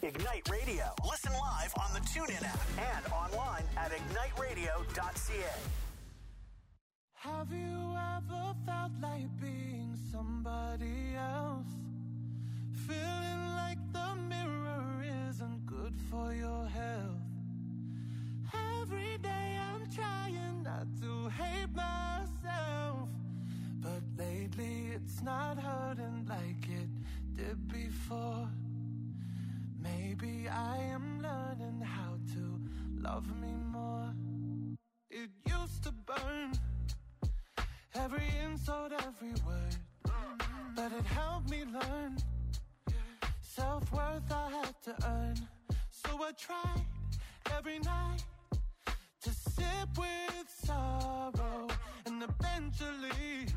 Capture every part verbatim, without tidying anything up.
Ignite Radio. Listen live on the TuneIn app and online at ignite radio dot c a. Have you ever felt like being somebody else? Feeling like the mirror isn't good for your health. Every day I'm trying not to hate myself, but lately it's not hurting like it did before. Maybe I am learning how to love me more. It used to burn, every insult, every word, but it helped me learn. Self-worth I had to earn, so I tried every night to sip with sorrow, and eventually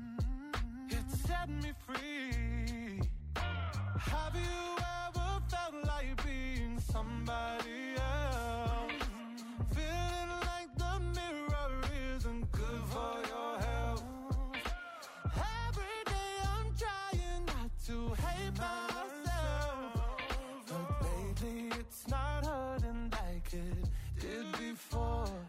it set me free. Have you ever felt like being somebody else? Feeling like the mirror isn't good for your health. Every day I'm trying not to hate myself, but lately it's not hurting like it did before.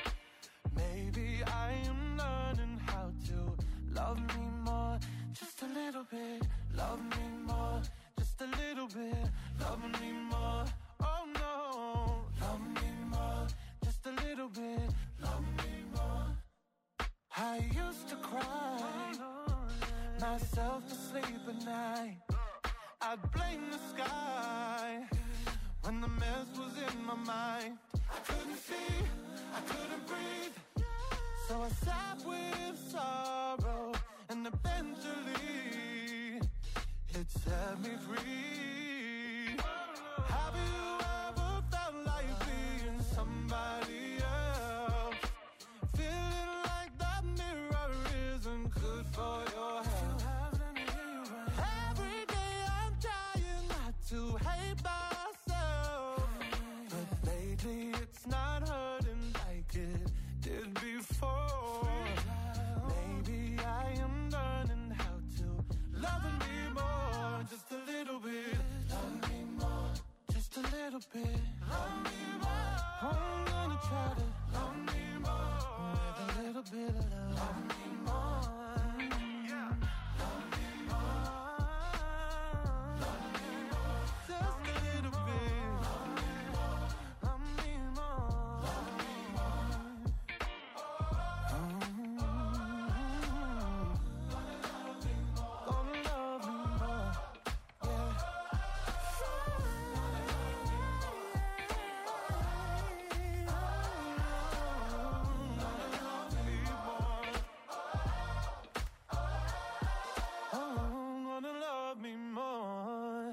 Maybe I am learning how to love me more. Just a little bit, love me more. Just a little bit, love me more. Oh no, love me more. Just a little bit, love me more. I used to cry myself to sleep at night. I'd blame the sky when the mess was in my mind. I couldn't see, I couldn't breathe, so I sat with sorrow, and eventually it set me free. Have you ever felt like being somebody else? Feeling like that mirror isn't good for your health. Every day I'm trying not to hate myself, but lately it's not hurting like it did before. Maybe I am learning how to love me more. Just a little bit, love me more. Just a little bit, love me more. I'm gonna try to love me more with a little bit of love. Love me more. Yeah. Love me more. Love me more. Just a little bit. Love me more. Love me more. Love me more. Gonna love me more. Yeah. Oh, gonna love me more.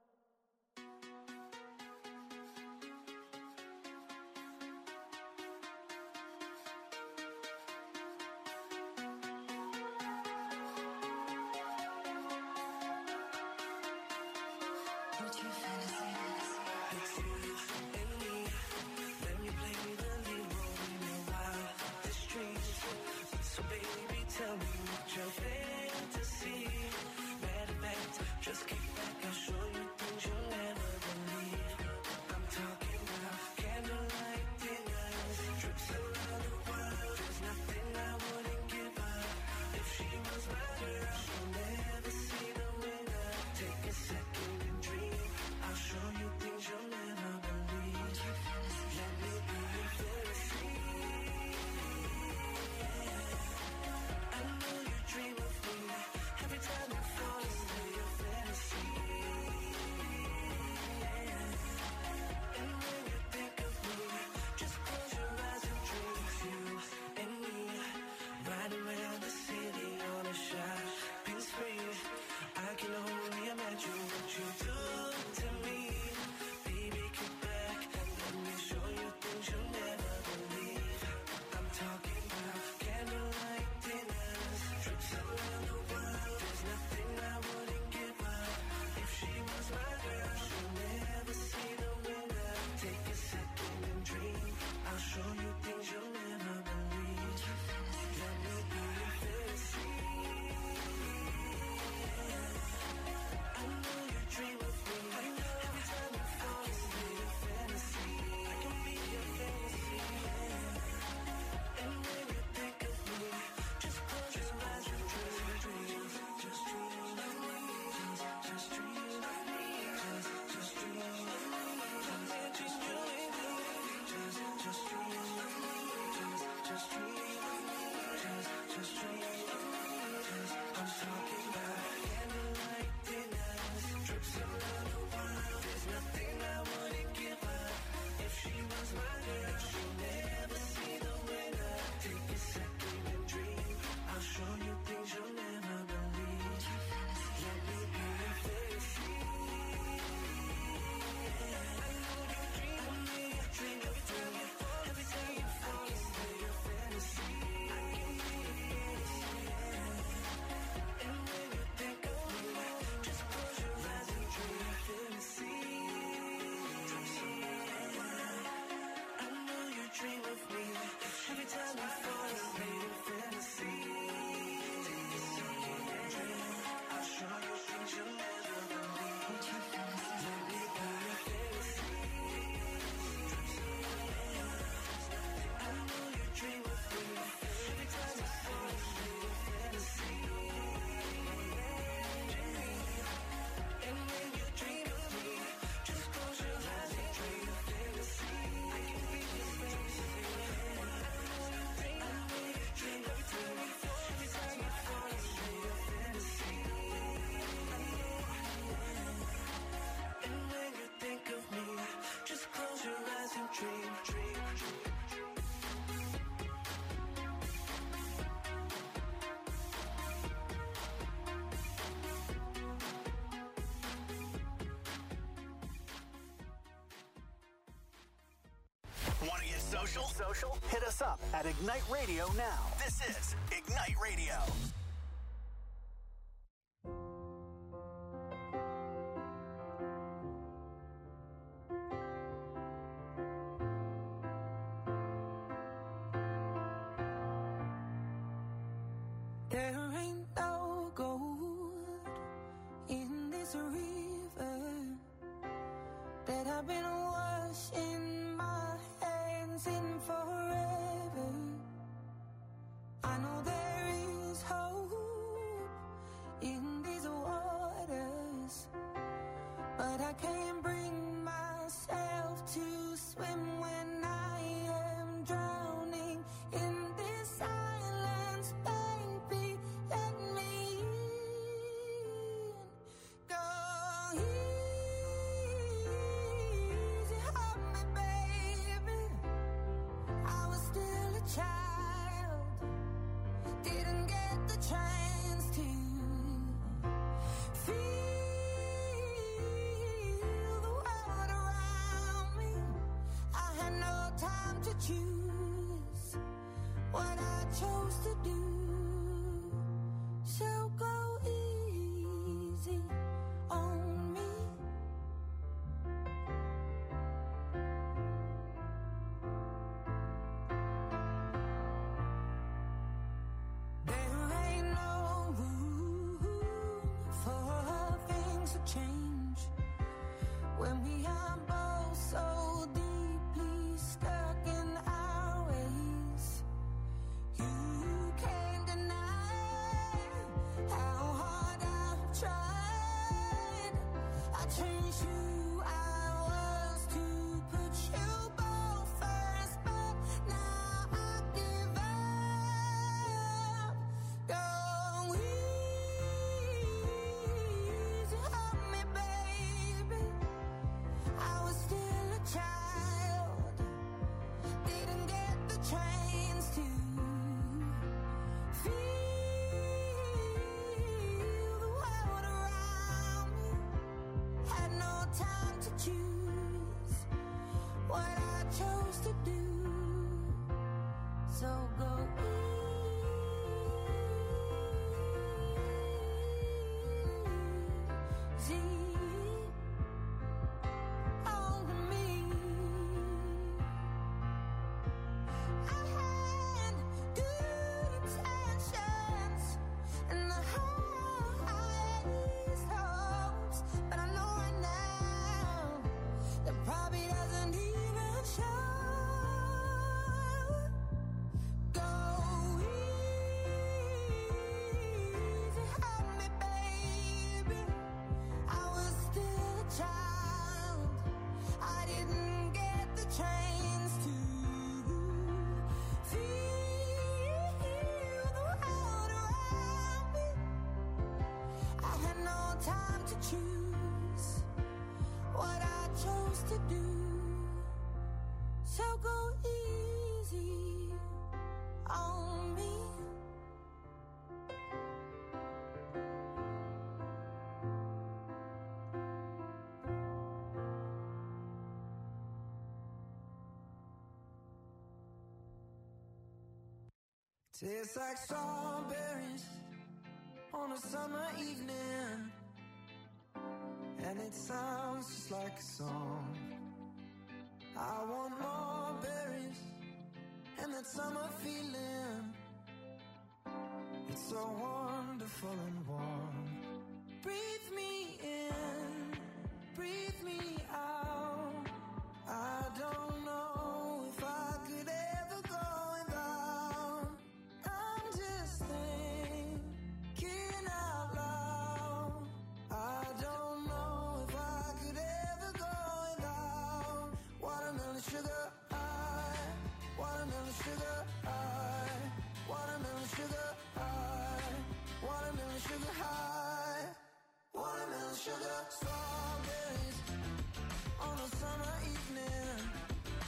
Just kick back, I'll show you things you'll never believe. I'm talking about candlelight dinners, trips around the world. There's nothing I wouldn't give her. If she was my girl, she'll never see the winner. Take a second and dream. I'll show you things you'll never believe. Let me be your fantasy. I know you dream of Want to get social? Social? Hit us up at Ignite Radio now. This is Ignite Radio. There ain't no gold in this river that I've been washing my hands in forever. I know there is hope in these waters, but I can't bring myself to swim when I am drowning in this silence. Baby, let me in. Go easy on me, baby. I was still a child, didn't get the chance to feel the world around me. I had no time to choose what I chose to do. So go easy on me. There ain't no room for things to change when we are both so deeply stuck in our ways. You can't deny how hard I've tried. I changed who I was to put you both first, but now I give up. Go easy on me, baby. I was still a child, didn't get the chance to feel the world around me. Had no time to choose what I chose to do. So go easy on me. I had good intentions and the highest hopes, but I know right now that probably doesn't even show. Go easy on me, baby. I was still a child, I didn't get the chance to feel the world around me. I had no time to choose what I chose to do. So go easy on me. Tastes like strawberries on a summer evening, and it sounds just like a song. I want more berries and that summer feeling. It's so wonderful and warm. Breathe me in, breathe me out. I don't know if I could ever go without. I'm just thinking out loud. I don't know if I could ever go without watermelon sugar high, watermelon sugar high, watermelon sugar high, watermelon sugar high, watermelon sugar. Strawberries on a summer evening,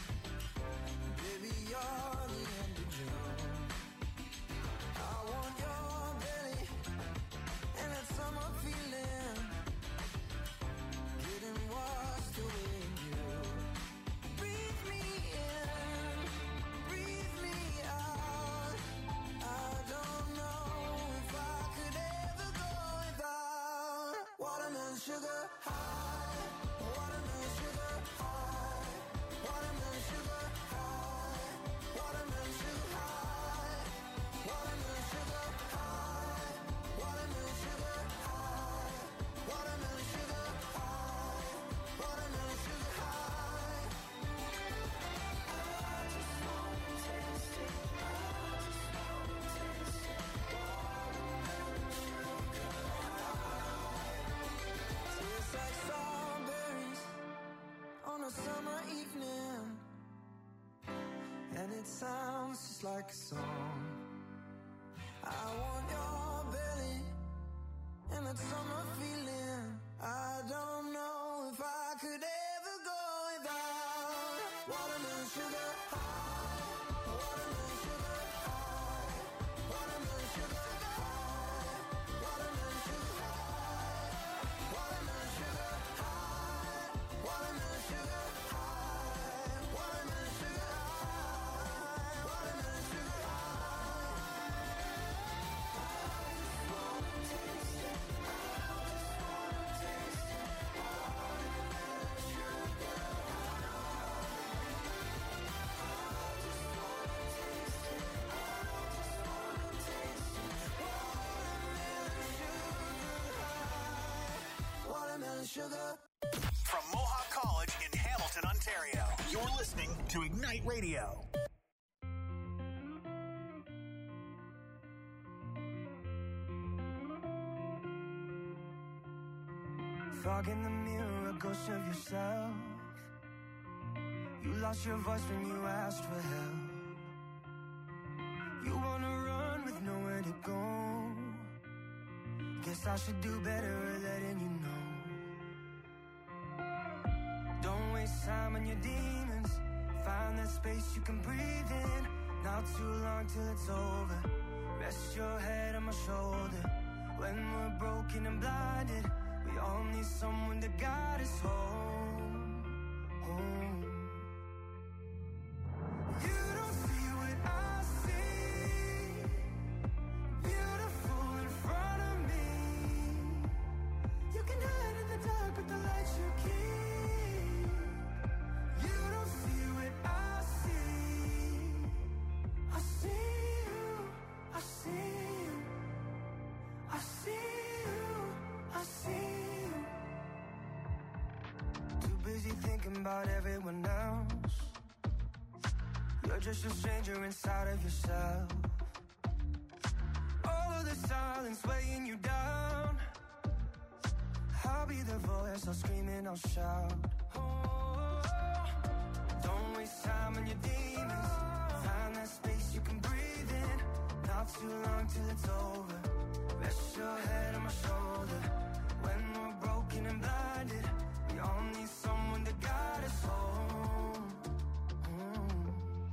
it sounds just like a song. I want your belly and that summer feeling. I don't know if I could ever go without watermelon sugar high, watermelon sugar high, watermelon sugar high, watermelon sugar high, watermelon sugar high, watermelon sugar high, watermelon sugar high, watermelon sugar high. Sugar. From Mohawk College in Hamilton, Ontario, you're listening to Ignite Radio. Fog in the mirror, a ghost of yourself. You lost your voice when you asked for help. You wanna run with nowhere to go. Guess I should do better at letting you know. Don't waste time on your demons. Find that space you can breathe in. Not too long till it's over. Rest your head on my shoulder. When we're broken and blinded, we all need someone to guide us home. Home. You don't see what I see. Beautiful in front of me. You can hide in the dark with the lights you keep. You don't see what I see. I see you, I see you, I see you, I see you. Too busy thinking about everyone else. You're just a stranger inside of yourself. All of the silence weighing you down. I'll be the voice, I'll scream and I'll shout. Oh, don't waste time on your demons. Find that space you can breathe in. Not too long till it's over. Rest your head on my shoulder. When we're broken and blinded, we all need someone to guide us home. Mm.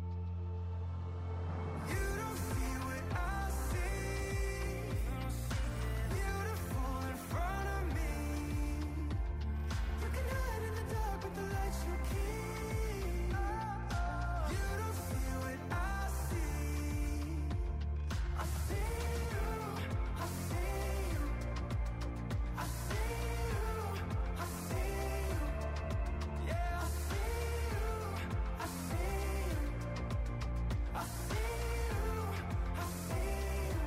You don't see what I see. Beautiful in front of me. You can hide in the dark with the lights you keep. You don't see what I see. I see you, I see you, I see you, I see you. Yeah, I see you, I see you, I see you, I see you.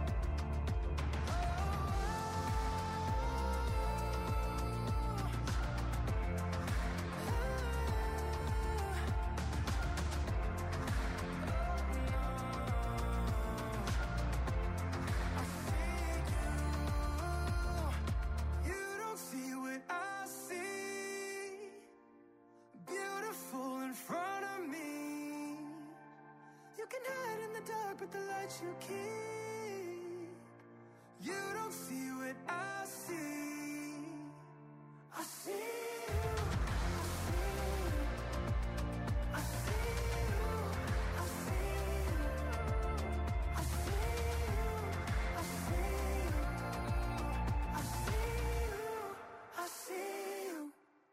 You don't see what I see. Beautiful in front of me. You can hide in the dark with the lights you keep. You don't see what I see. I see you, I see you, I see you, I see you, I see you, I see you, I see you.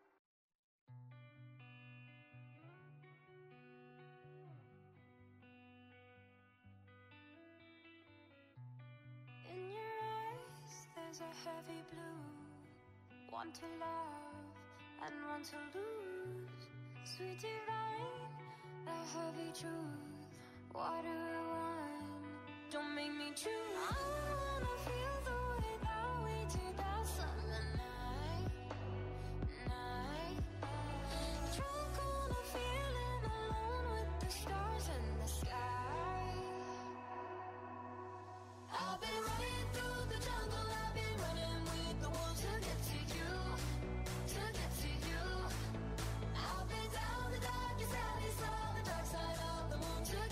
In your eyes, there's a heavy blue. Want to love and want to lose. Sweet divine, the heavy truth. What do I want? Don't make me choose. I wanna feel the way that we did that summer night. Night. Drunk on a feeling alone with the stars in the sky. I've been running through the jungle, I've been running with the wolves to get to you, to get to you. I've been down the darkest alley, saw the dark side of the moon to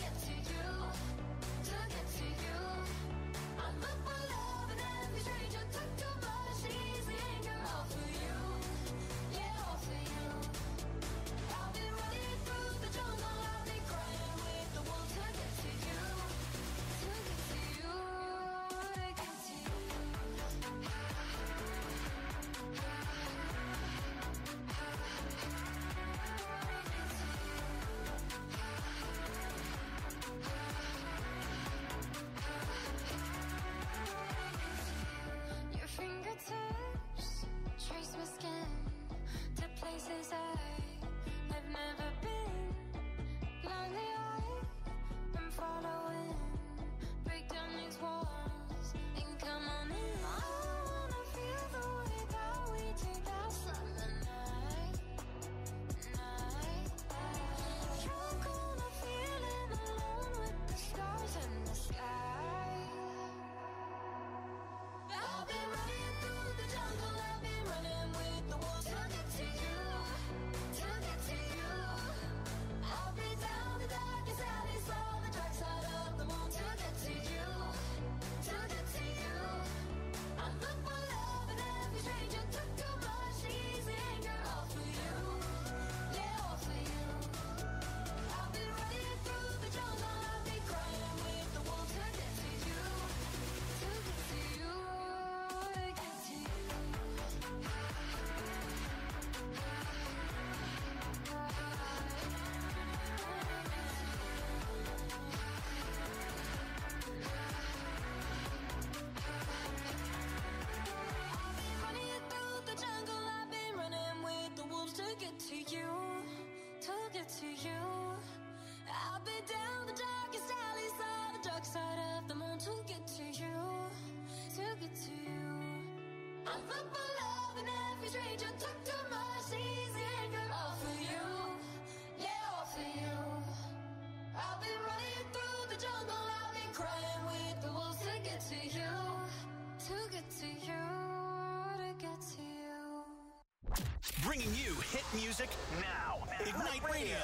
to get to you, to get to you. I put my love in every stranger, took too much easy anger. All for you, yeah, all for you. I've been running through the jungle, I've been crying with the wolves to get to you, to get to you, to get to you. Bringing you hit music now. Ignite Radio.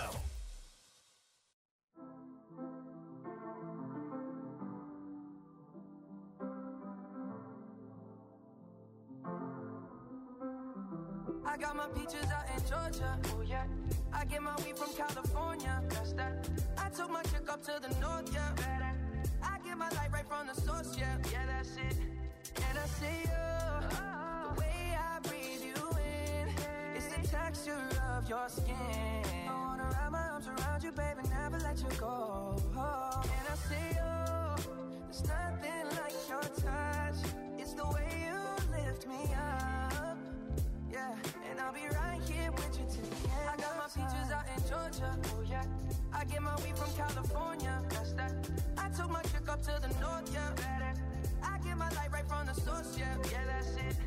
I got my peaches out in Georgia. Oh yeah. I get my weed from California. That's that. I took my chick up to the north, yeah. Better. I get my light right from the source, yeah. Yeah, that's it. And I see you. Oh. The way I breathe you in. It's the texture of your skin. I wanna wrap my arms around you, baby, never let you go. Oh. And I see you. There's nothing like your touch. It's the way you lift me up. Yeah, and I'll be right here with you till the end. I got my peaches out in Georgia. Oh yeah. I get my weed from California. That's that. I took my chick up to the north, yeah. Better. I get my light right from the source, yeah. Yeah, that's it.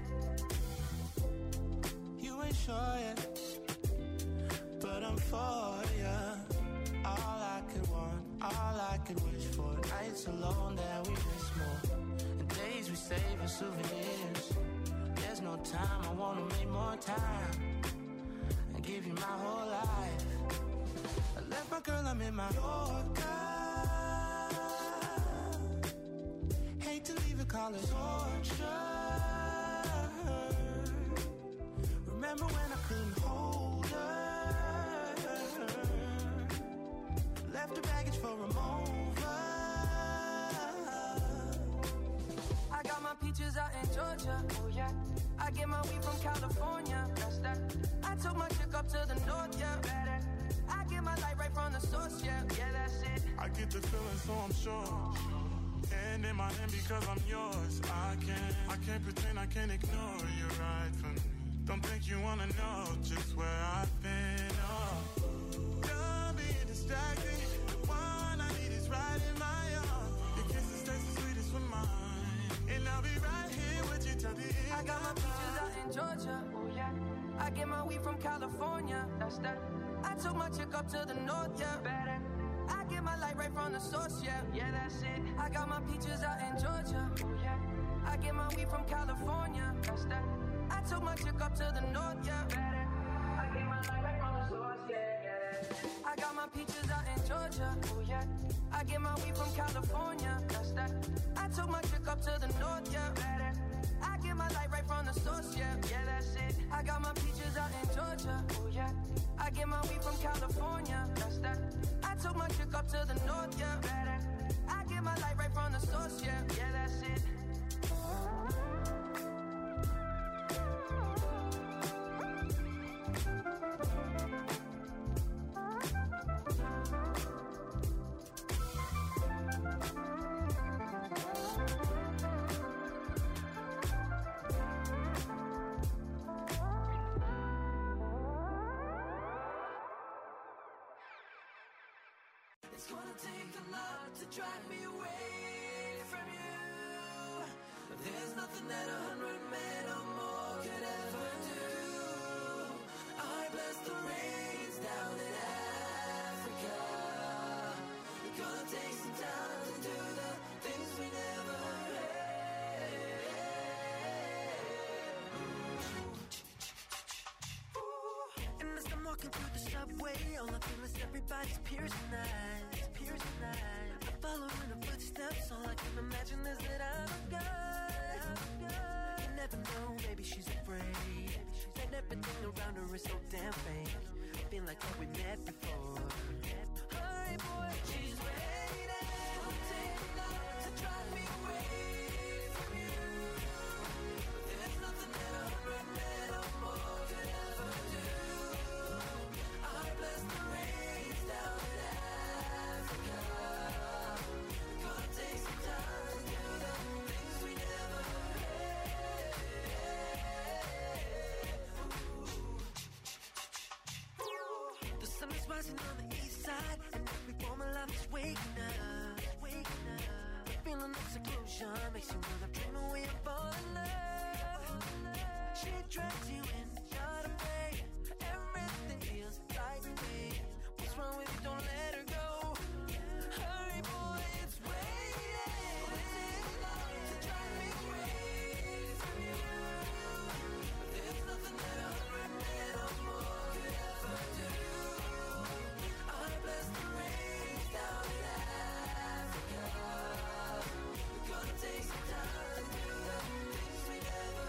You ain't sure yet, but I'm for ya. All I could want, all I could wish for. Nights alone that we miss more, and days we save as souvenirs. There's no time, I wanna make more time and give you my whole life. I left my girl, I'm in my Yorker. Hate to leave it, call it torture. Remember when I couldn't hold her? Left her baggage for a mover. I got my peaches out in Georgia. Oh yeah. I get my weed from California. That's that. I took my chick up to the north, yeah. Better. I get my light right from the source, yeah. Yeah, that's it. I get the feeling, so I'm sure. Hand in my hand because I'm yours. I can't, I can't pretend, I can't ignore you right from me. Don't think you wanna know just where I've been. Oh, done being distracted. The one I need is right in my arms. Your kisses taste the sweetest with mine, and I'll be right here with you till the end. I got my peaches out in Georgia. Oh yeah. I get my weed from California. That's that. I took my chick up to the north, yeah. Better. I get my light right from the source, yeah. Yeah, that's it. I got my peaches out in Georgia. Oh yeah. I get my weed from California. That's that. I took my chick up to the north, yeah. Better. I get my light right from the source, yeah, yeah. I got my peaches out in Georgia. Oh yeah. I get my weed from California. That's that. I took my chick up to the north, yeah. Better. I get my light right from the source, yeah. Yeah, that's it. I got my peaches out in Georgia. Oh yeah. I get my weed from California. That's that. I took my chick up to the north, yeah. Better. I get my light right from the source, yeah. Yeah, that's it. It's gonna take a lot to drive me away from you. There's nothing that a hundred men or more could ever do. I bless the rains down in Africa. It's gonna take some time to do the things we never had. And as I'm walking through the subway, all I feel is everybody's piercing eyes, piercing eyes. I'm following her footsteps, all I can imagine is that I'm a guy. You never know, maybe she's afraid. And everything around her is so damn fake. I feel like that we met before. Hi boy, she's waiting. It'll take love to drive me away from you. There's nothing that a hundred men or more could ever do. I bless the rains down in Africa. Gonna take some time to do the things we never had. The sun is rising on the east side, and every form of life is waking temptation makes you wanna dream away and fall in love. She drags you in, not away. Everything feels right to me. What's wrong with you? Don't let her go. Hurry, boy, it's waiting. To drive me crazy. There's nothing that a hundred men or more could ever do. I bless the rain down in Africa. We're gonna take some time to do the things we never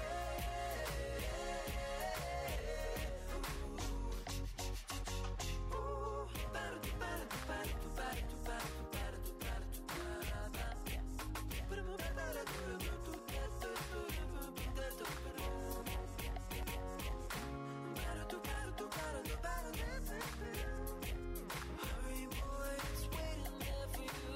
hurry, boy, it's waiting there for you.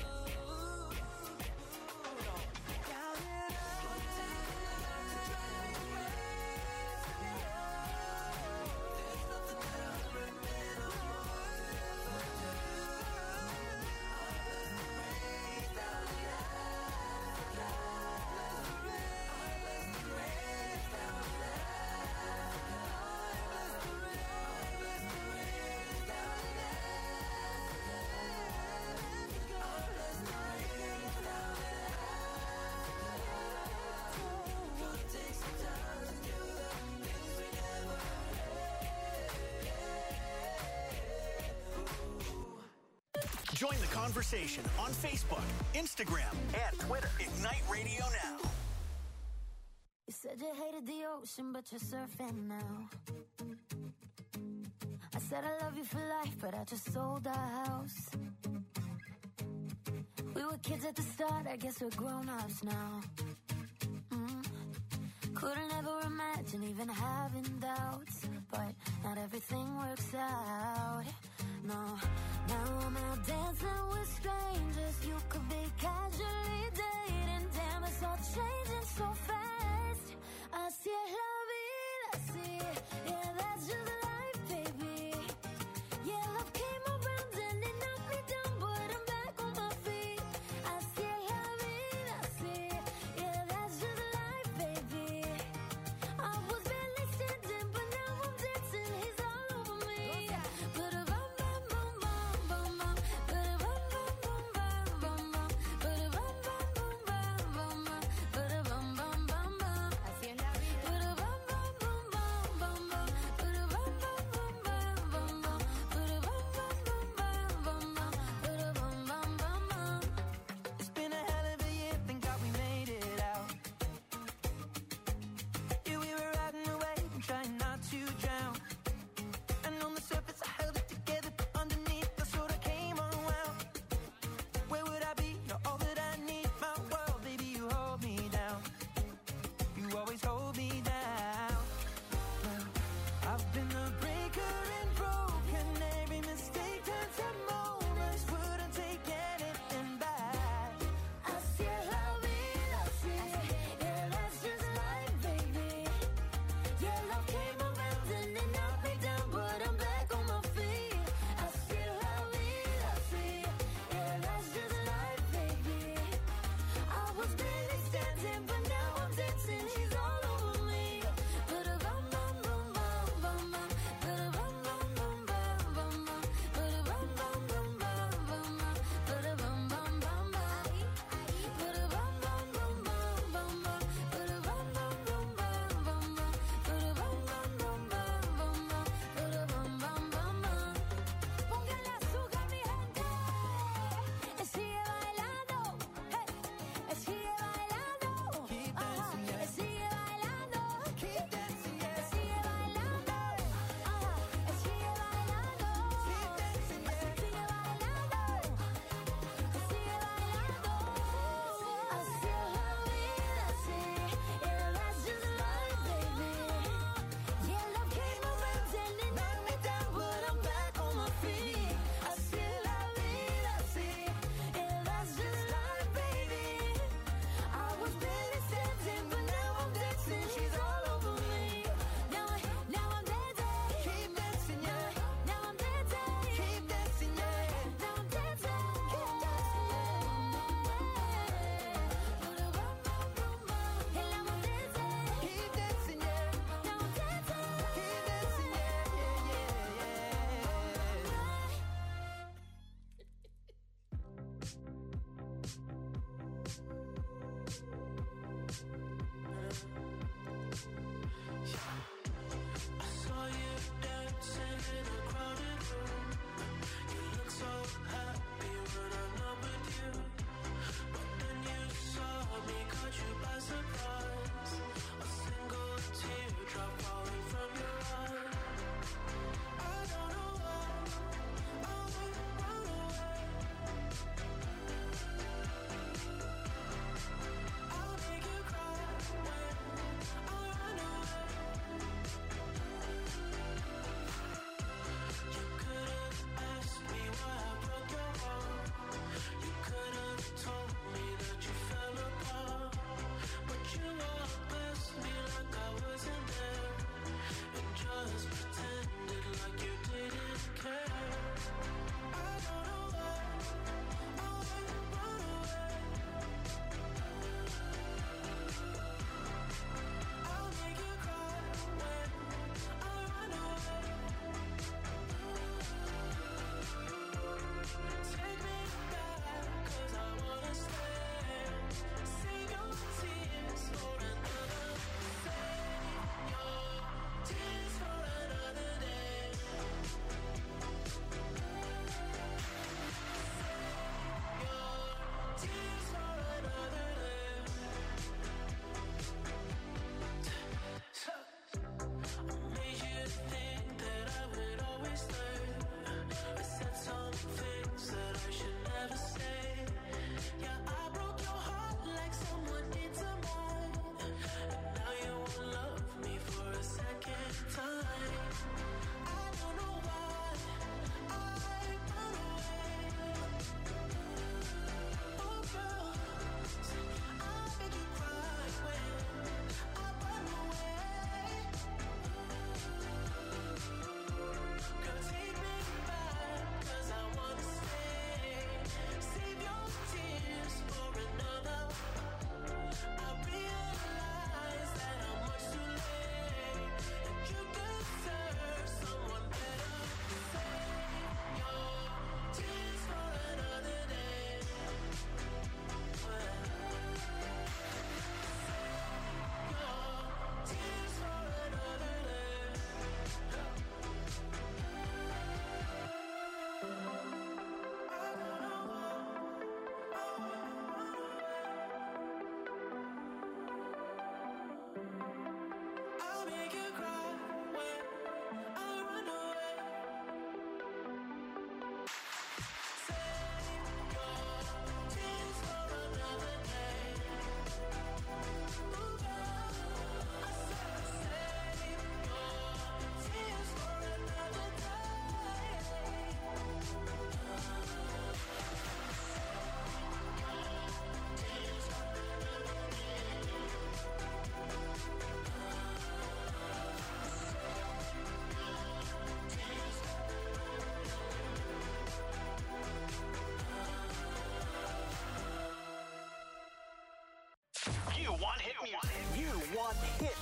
Down and out, to drive me crazy. There's nothing that a hundred men or more ever do. I bless the rain down in Africa. I bless the rain down in Africa. I bless the rain, I bless the rain down in Africa. I bless the rain down in Africa. Gonna take some time to do the things we never Join the conversation on Facebook, Instagram, and Twitter. Ignite Radio Now. You said you hated the ocean, but you're surfing now. I said I love you for life, but I just sold our house. We were kids at the start, I guess we're grown-ups now. Mm. Couldn't ever imagine even having doubts, but not everything works out. No, now I'm out dancing with strangers. You could be casually dating. Damn, it's all changing so fast. Así es la vida, así. Yeah, that's just life, baby. Yeah, love came around and it knocked me down, but I'm back on my feet. Así es la vida, así. Yeah, that's just life, baby. I was barely standing, but now I'm dancing. He's all over me. But a bum bum bum bum bum bum. But a bum bum bum bum bum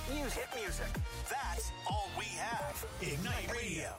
Music. Hit music. That's all we have. Ignite Radio.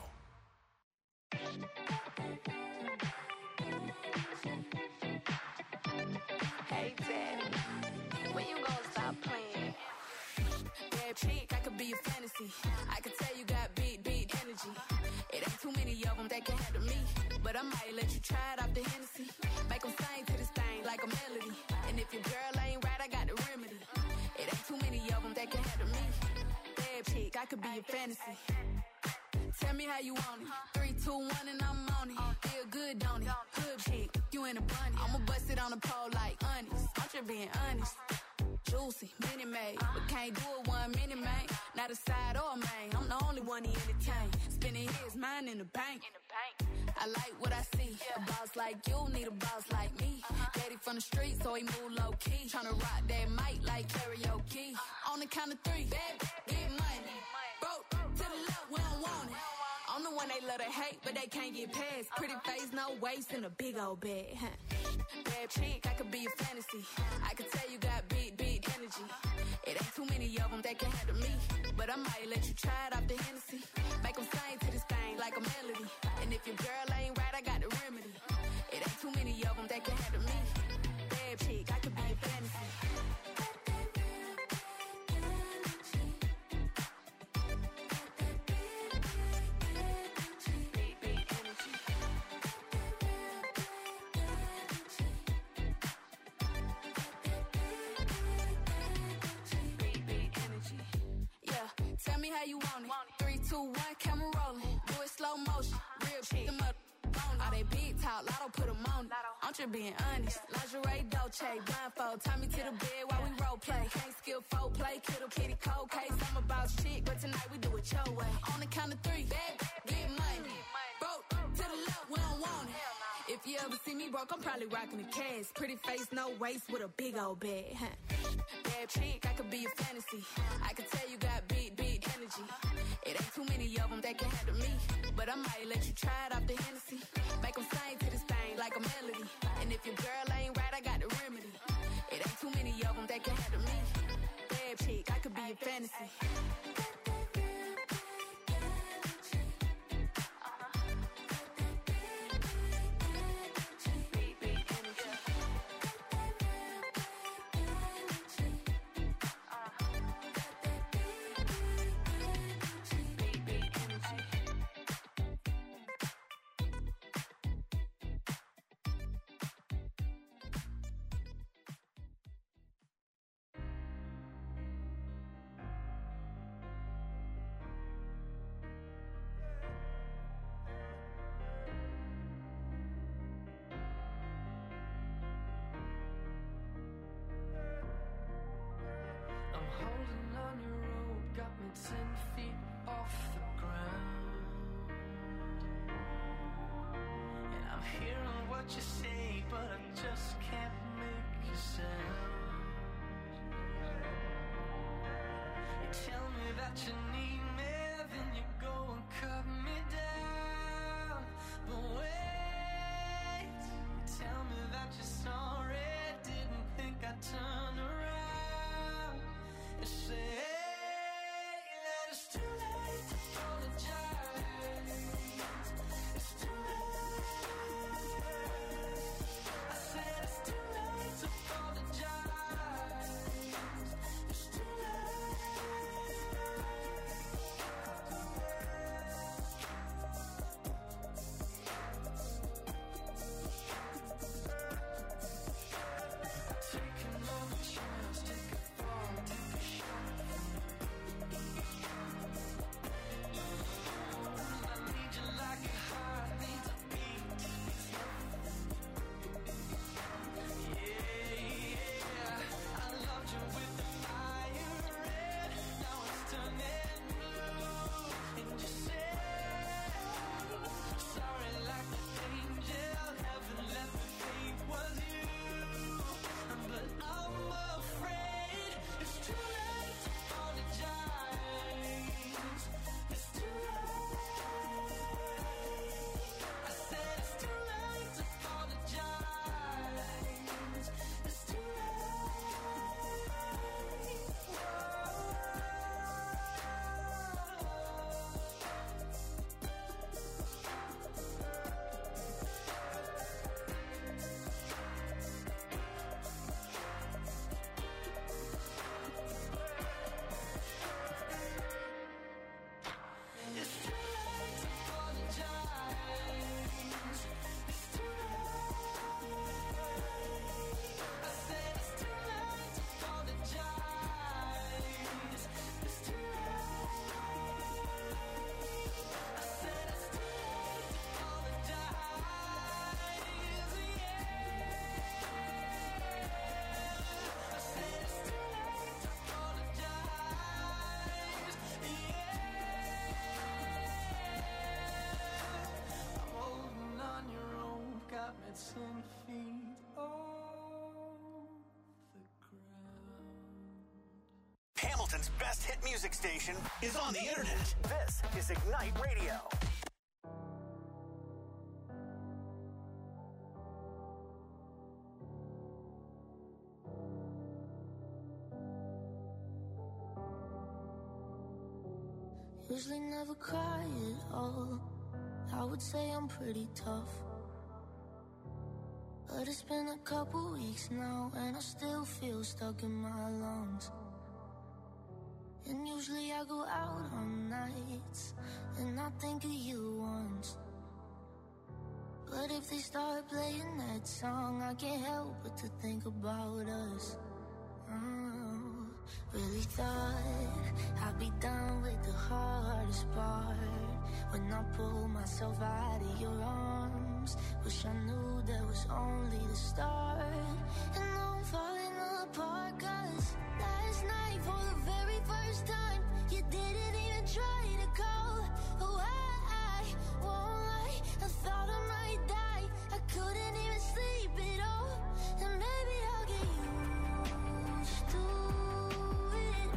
Hey, Daddy, when you gonna stop playing? Bad chick, I could be a fantasy. I could tell you got big, big energy. It ain't too many of them that can handle me. But I might let you try it off the Hennessy. Make them sing to this thing like a melody. And if your girl ain't right, I got the remedy. It ain't too many of them that can handle me. Bad chick, I could be a fantasy. Tell me how you want it. Three, two, one, and I'm on it. Feel good, don't it? Hood chick, you in a bunny. I'ma bust it on the pole like honest. I'm just being honest. Juicy, mini made, but can't do it one minute, man. Not a side or a main. I'm the only one he entertain. Spending his mind in the bank. I like what I see. A boss like you need a boss like me. Daddy from the street, so he move low key. Tryna rock that mic like karaoke. On the count of three, bad, get money. Broke to the left, we don't want it. I'm the one they love to hate, but they can't get past. Pretty face, no waist, and a big old bag. Bad chick, I could be a fantasy. I could tell you got big, big energy. It ain't too many of them that can handle me. But I might let you try it off the Hennessy. Make them sing to this thing like a melody. And if your girl ain't right, I got the remedy. It ain't too many of them that can handle me. Bad chick, I could be a fantasy. Tell me how you want it. Three, two, one, camera rolling. Do it slow motion. Real shit. Them up on all they big talk. Lotto put them on it. I'm just being honest. Lingerie, Dolce, blindfold. Tie me to the bed while we role play. Can't skill folk play. Kiddo, kitty, cold case. I'm about shit, but tonight we do it your way. On the count of three, bad, get money. Broke to the left, we don't want it. If you ever see me broke, I'm probably rocking the cash. Pretty face, no waist, with a big old bag. Bad chick, I could be a fantasy. I could tell you got big, big energy. It ain't too many of them that can handle me. But I might let you try it off the Hennessy. Make them sing to this thing like a melody. And if your girl ain't right, I got the remedy. It ain't too many of them that can handle me. Bad chick, I could be a fantasy. Hamilton's best hit music station is on the internet. This is Ignite Radio. Usually never cry at all. I would say I'm pretty tough. But it's been a couple weeks now, and I still feel stuck in my lungs. And usually I go out on nights, and I think of you once. But if they start playing that song, I can't help but to think about us. Oh, really thought I'd be done with the hardest part. When I pull myself out of your arms, wish I knew that was only the start. And now I'm falling apart, cause last night for the very first time, you didn't even try to call. Oh, I, I won't lie, I thought I might die. I couldn't even sleep at all. And maybe I'll get used to it.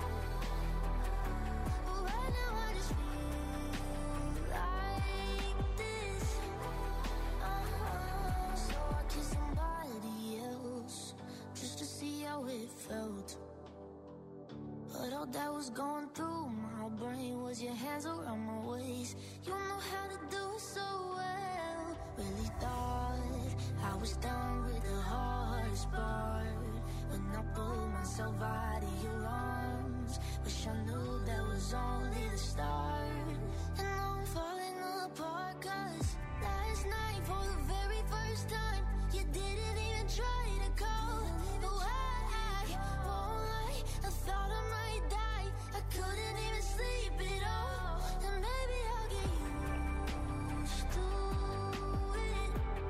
But right now I just feel like this. Uh-huh. So I kissed somebody else just to see how it felt. But all that was going through my brain was your hands around my waist. You know how to do it so well. Really thought I was done with the hardest part. When I pulled myself out of your arms, wish I knew that was only the start. And now I'm falling apart, cause last night for the very first time, you didn't even try to call. Oh, I, I won't lie, I thought I might die. I couldn't even sleep at all. And maybe I'll get used to it.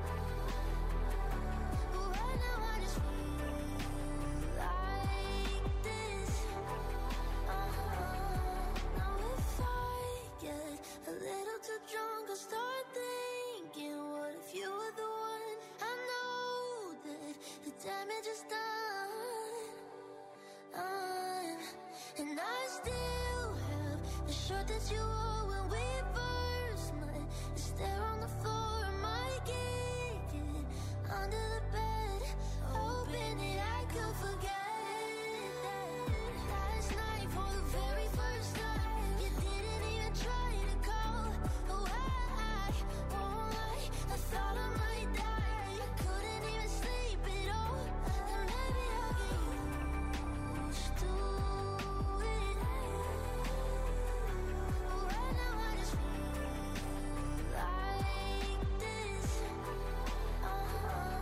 But right now I just feel like this. Uh-huh. Now if I get a little too drunk, I'll start thinking, what if you were the one? I know that the damage is done. Uh, and I still have the shirt that you wore when we first met. It's there on the floor, I might kick it under the bed, hoping that I could forget that last night for the very first time, you didn't even try to call. Oh, I, I won't lie, I thought I might die. I couldn't even sleep at all. And maybe I'll get used to it. But right now I just feel like this. Uh-huh.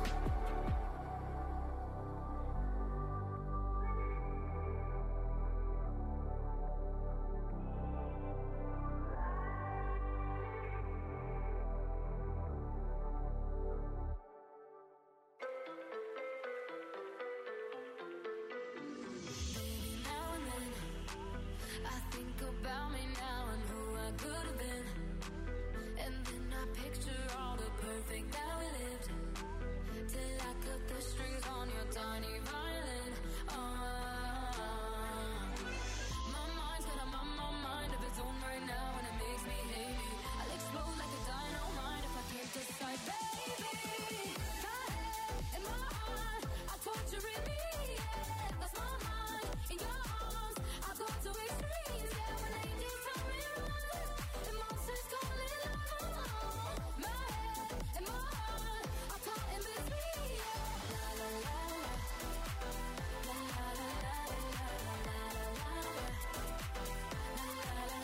Now and then, I think about me now and who I could have been. And then I picture all the perfect that we lived. Till I cut the strings on your tiny violin. Uh, my mind's got a my, my mind of its own right now, and it makes me hate me. I'll explode like a dynamite if I can't decide, baby. My head and my heart are torturing me. Yeah, that's my mind in your arms. I go to extremes. Yeah, when angels tell me run, and monsters calling love. My head and my heart are caught in between. Yeah, la la la la, la la la la, la la la la, la la la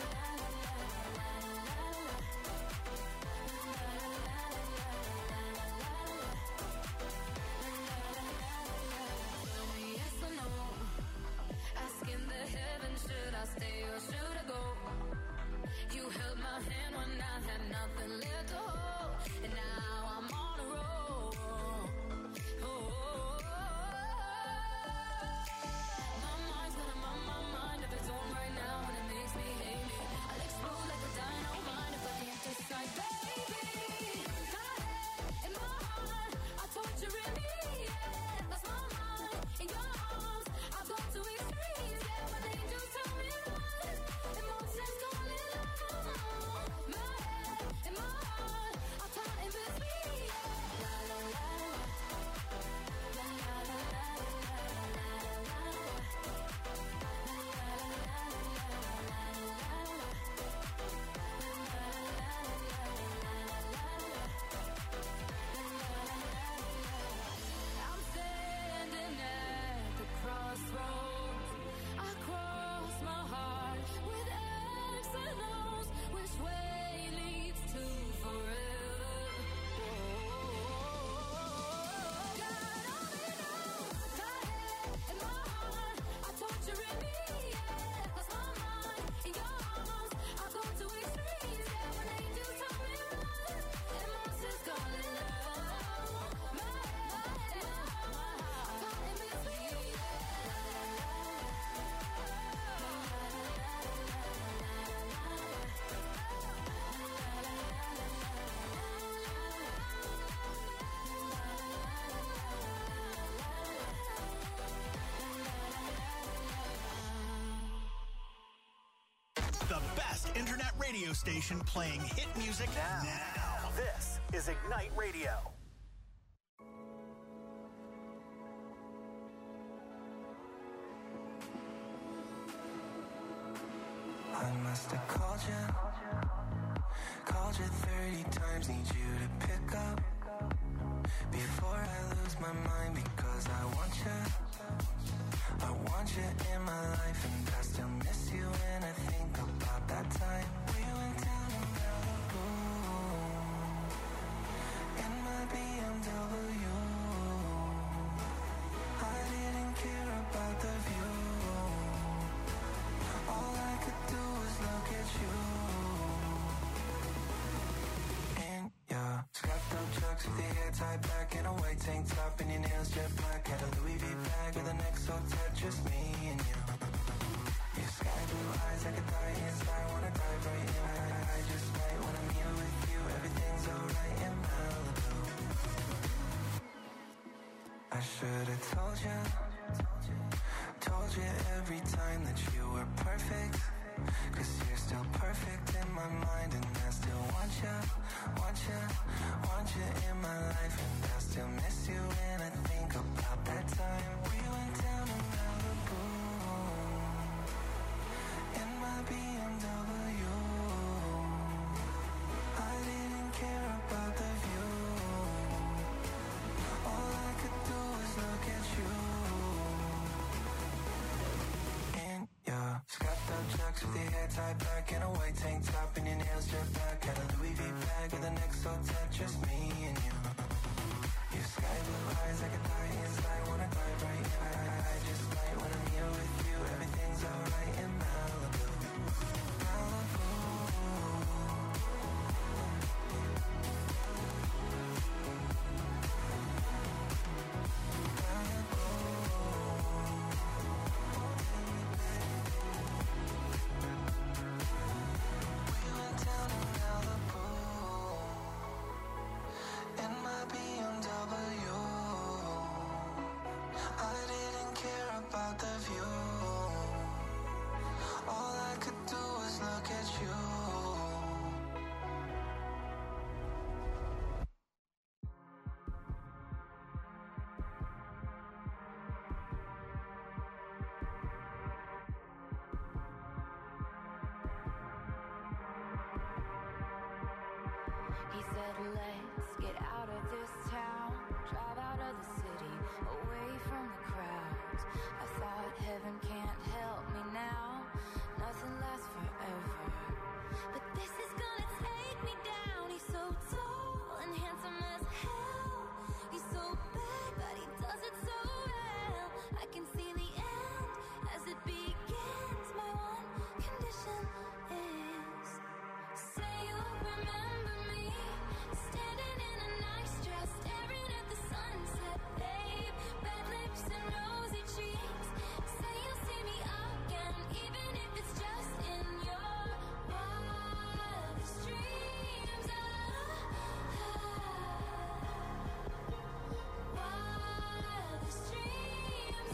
Tell me yes or no. Asking the heavens, should I stay or should I go? You held my hand when I had nothing left to hold, and now I'm on a roll. Oh, my mind's got a my, my mind of its own right now, and it makes me hate me. I'll explode like a dynamite if I can't decide, baby. My head and my heart are torturing me. Yeah, that's my mind in your arms. I go to extremes. internet radio station playing hit music now. now. This is Ignite Radio. I must have called you, called you thirty times, need you to pick up before I lose my mind, because I want you, I want you in my life, and I still miss you when I think about that time we went down to Malibu in my B M W. I didn't care about the view, all I could do was look at you. In your strapped up trucks with your hair tied back and a white tank top and your nails jet black, had a Louis V bag with an X O tight, just me and you. Your sky blue eyes like a die inside, wanna dive right in. I, I, I just might when I'm here with you, everything's alright in Malibu. I should've told you, told you every time that you were perfect, cause you're still perfect in my mind, and I still want you, want you, want you in my life, and I still miss you when I think about that time we went down to Malibu in my B M W. I didn't care about the view, all I could do was look at you. In your strapped up trucks with your hair tied back and a white tank top and your nails jet black, had a Louis V bag with an X O tight, just me and you. Your sky blue eyes like a die inside, wanna dive right in. I, I, I just might when I'm here with you, everything's alright in Malibu. Malibu. We went down to Malibu in my B M W. I didn't care about the view, all I could do was look at you. He said, let's get out of this town, drive out of the city, away from the crowds. I thought heaven can't help me now, nothing lasts forever, but this is gonna take me down. He's so tall and handsome as hell, he's so bad but he does it so well. I can see the end as it begins. My one condition is, say you'll remember me, standing in a nice dress, staring at the sunset, babe, red lips and rosy cheeks. Say you'll see me again, even if it's just in your wildest dreams. Wildest dreams.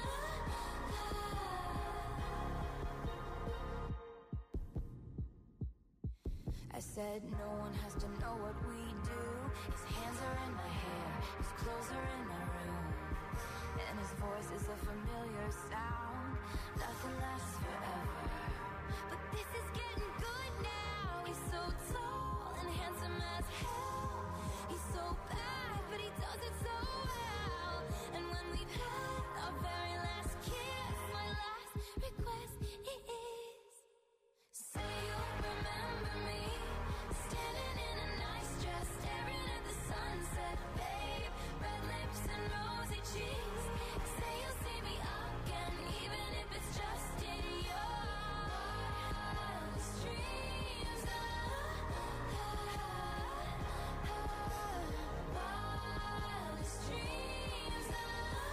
I said no one has to know what we do. His hands are in my hair, his clothes are in my room, and his voice is a familiar sound. Nothing lasts forever, but this is getting good now. He's so tall and handsome as hell, he's so bad but he does it so well. And when we've had our very last kiss, my last request is, say you'll remember me, standing in a nice dress, staring at the sunset, babe, red lips and rosy cheeks. Say you'll see me again, even if it's just in your wildest dreams. Wildest dreams.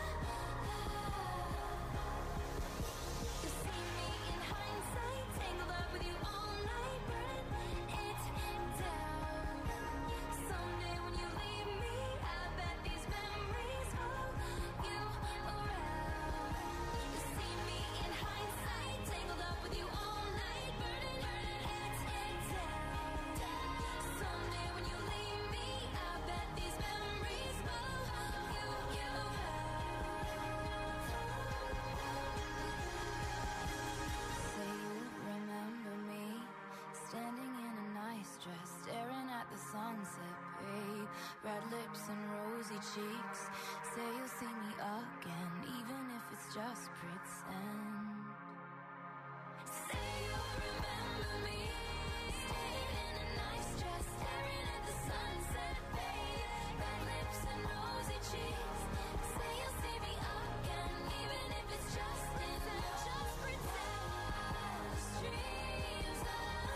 cheeks. Say you'll see me again, even if it's just pretend. Say you'll remember me, staying in a nice dress, staring at the sunset, babe. Red lips and rosy cheeks. Say you'll see me again, even if it's just pretend. Just pretend. Streams of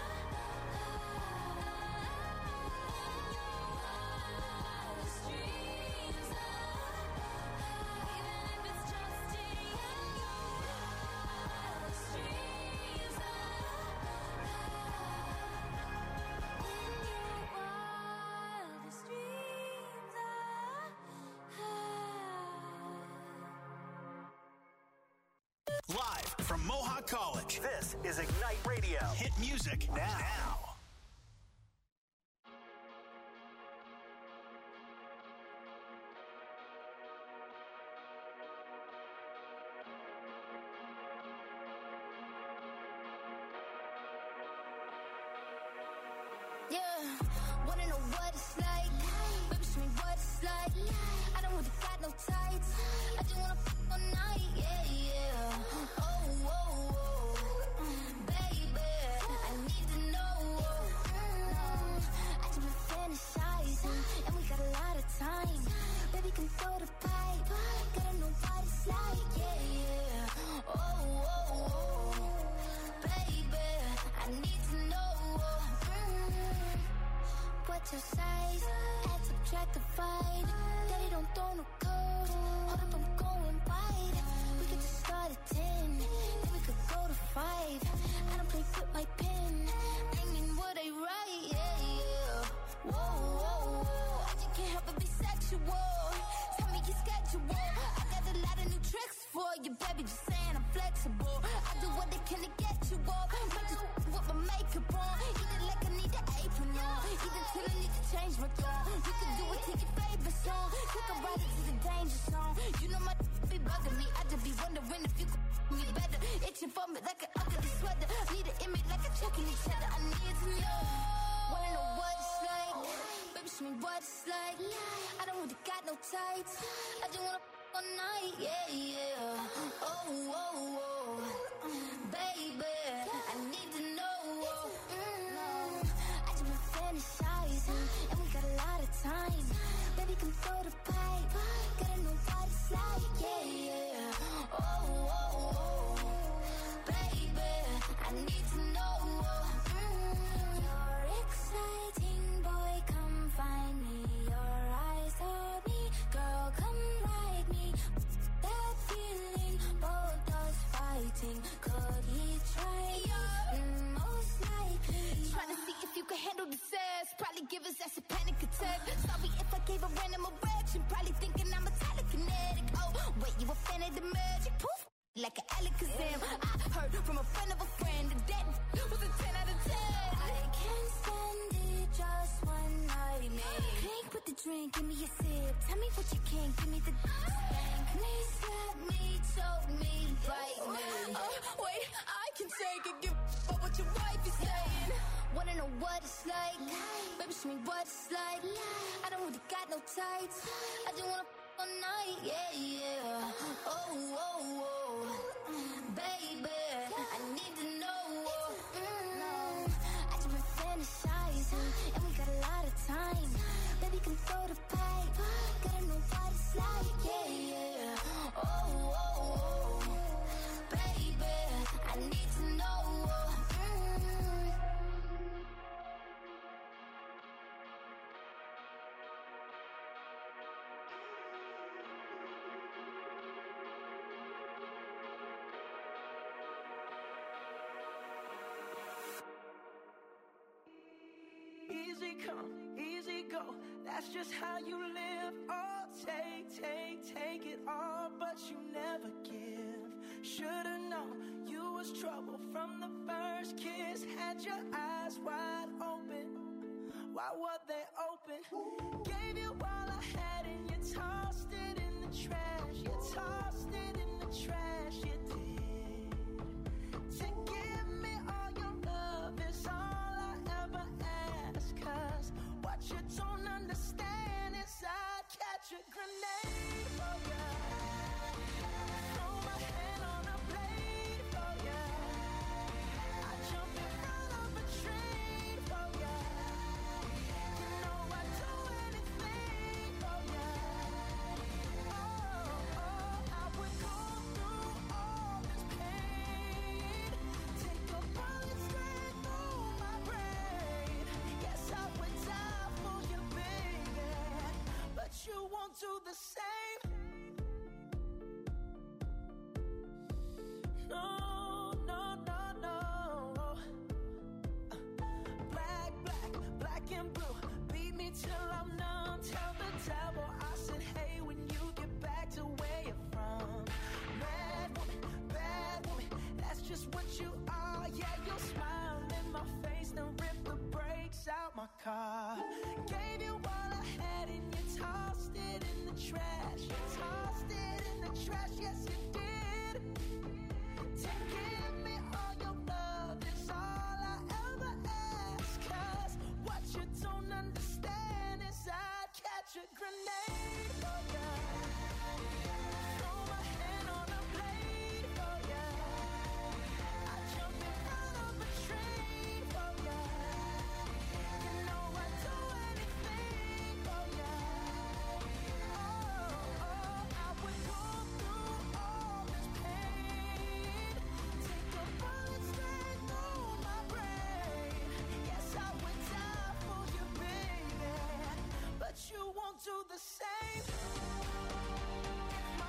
Live from Mohawk College, this is Ignite Radio. Hit music now. now. Yeah, wanna know what it's like? Baby, show me what it's like. I don't really got no tights. I just wanna f*** all night. Yeah, yeah. Oh, oh, oh. Baby, I need to know. Mm, I just been fantasizing, and we got a lot of time. Baby, come throw the pipe. Gotta know what it's like. Yeah, yeah. Oh, oh, oh. Baby, I need to know. What's your size? Add, subtract, divide. Daddy don't throw no code. Hold up, I'm going wide. We could just start at ten, then we could go to five. I don't play with my pen. I mean what I write, yeah, yeah. Whoa, whoa, whoa. I just can't help but be sexual. Tell me your schedule. I got a lot of new tricks for you, baby. Just saying I'm flexible. I do what I can to get you off. Might just with my makeup on. Eat it like I need an apron on. Eat it till I need to change my tone. You can do it to your favorite song. Take a ride into the danger zone. You know my be bugging me. I just be wondering if you could me better. Itching for me like an ugly sweater. Need an image like a checking each other. I need to know. Wanna know what it's like? Baby, show me what it's like. I don't really got no tights. I just wanna f*** all night. Yeah, yeah. Oh, oh, oh. Baby, I need to know. Mm, I just been fantasizing, and we got a lot of time. Baby, come throw the pipe. Gotta know what it's like. Yeah, yeah. Oh, oh, oh. Baby, I need to know. Mm, you're exciting, boy. Come find me. Your eyes on me, girl. Come ride me. That feeling, both us fighting. Could he try? Mm, most likely. Trying to see if you can handle the sass. Probably give his ass a panic attack. Sorry if I gave a random erection. Probably thinking I'm a telekinetic. Oh, wait, you a fan of the magic? Poof, like an Alakazam. I heard from a friend of a friend that that was a ten out of ten. I can't stand it, just one night, man. Drink with the drink, give me a sip. Tell me what you can, give me the spank me, slap me, choke me, bite me. Oh, wait, I can take it, give up what your wife is saying. Wanna know what it's like? Baby, show me what it's like. I don't really got no tights. I just wanna f*** all night, yeah, yeah. Oh, oh, oh. Baby, I need to know. Mm, I just been fantasizing, and we got a lot of time. Baby, come throw the pipe. Gotta know what it's like, yeah, yeah. Oh, oh, oh. Baby, I need to know. Mm. Easy come, easy go, that's just how you live. Oh, take, take, take it all, but you never give. Should've known you was trouble from the first kiss. Had your eyes wide open, why were they open? Gave you all I had and you tossed it in the trash. You tossed it in the trash, you did. To give me all your love is all I ever ask. Cause what you don't understand is I'd catch a grenade. the same. No, no, no, no. Uh, black, black, black and blue. Beat me till I